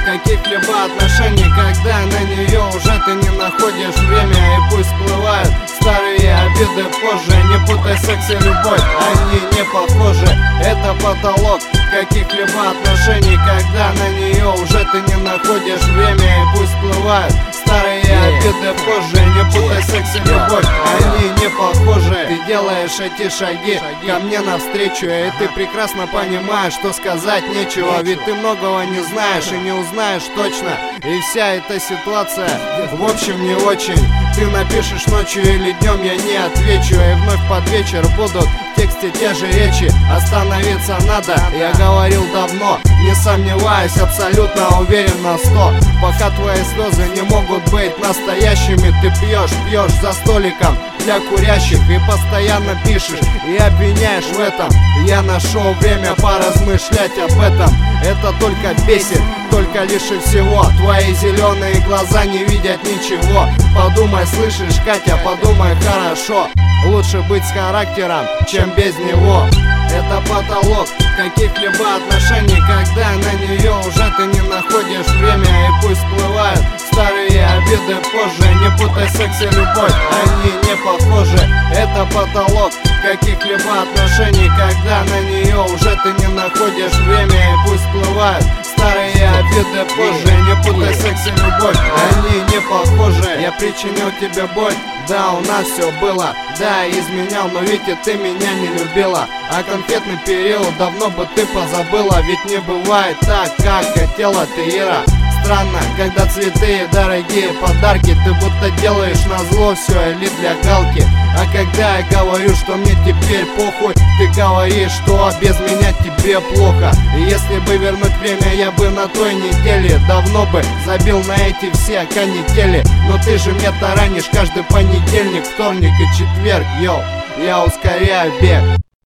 каких-либо отношений, когда на нее уже ты не находишь время. И пусть всплывают старые обиды позже. Не путай секс и любовь, они не похожи. Это потолок каких-либо отношений, когда на нее уже ты не находишь время. И пусть всплывают старые обиды позже. Не путай секс и любовь, они не похожи. Ты делаешь эти шаги ко мне навстречу, и ты прекрасно понимаешь, что сказать нечего. Ведь ты многого не знаешь и не узнаешь точно. И вся эта ситуация в общем не очень. Ты напишешь ночью или днем, я не отвечу. И вновь под вечер будут в тексте те же речи. Остановиться надо, я говорил давно. Не сомневаюсь, абсолютно уверен на 100. Пока твои слезы не могут быть настоящими. Ты пьешь за столиком для курящих и постоянно пишешь и обвиняешь в этом. Я нашел время поразмышлять об этом. Это только бесит, только лишь и всего. Твои зеленые глаза не видят ничего. Подумай, слышишь, Катя, подумай хорошо. Лучше быть с характером, чем без него. Это потолок каких-либо отношений, когда на нее уже ты не находишь время. И пусть всплывают старые обиды позже. Не путай секс и любовь, они не похожи. Это потолок каких-либо отношений, когда на нее уже ты не находишь время. И пусть всплывают старые обиды позже. Не путай секс и любовь, они не похожи. Я причинил тебе боль, да, у нас все было. Да, изменял, но ведь и ты меня не любила. А конфетный период давно бы ты позабыла. Ведь не бывает так, как хотела ты, Ира. Странно, когда цветы и дорогие подарки ты будто делаешь назло все или для галки. А когда я говорю, что мне теперь похуй, ты говоришь, что без меня тебе плохо. И если бы вернуть время, я бы на той неделе давно бы забил на эти все канители. Но ты же мне таранишь каждый понедельник, вторник и четверг, йоу. Я ускоряю бег.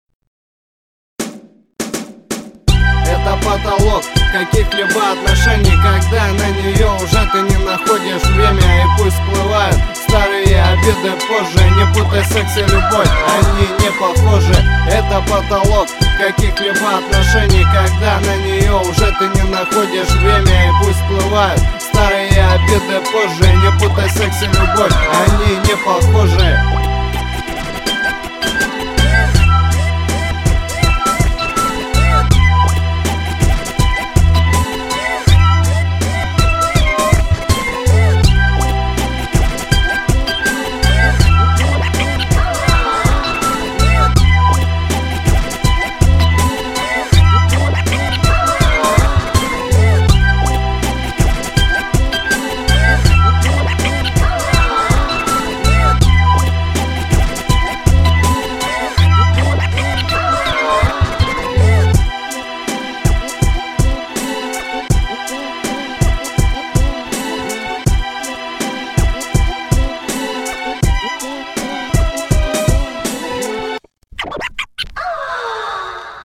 Это потолок каких-либо отношений, когда на нее уже ты не находишь время. И пусть всплывают старые обиды позже. Не путай секс и любовь, они не похожи. Это потолок каких-либо отношений, когда на нее уже ты не находишь время. И пусть всплывают старые обиды позже. Не путай секс и любовь, они не похожи.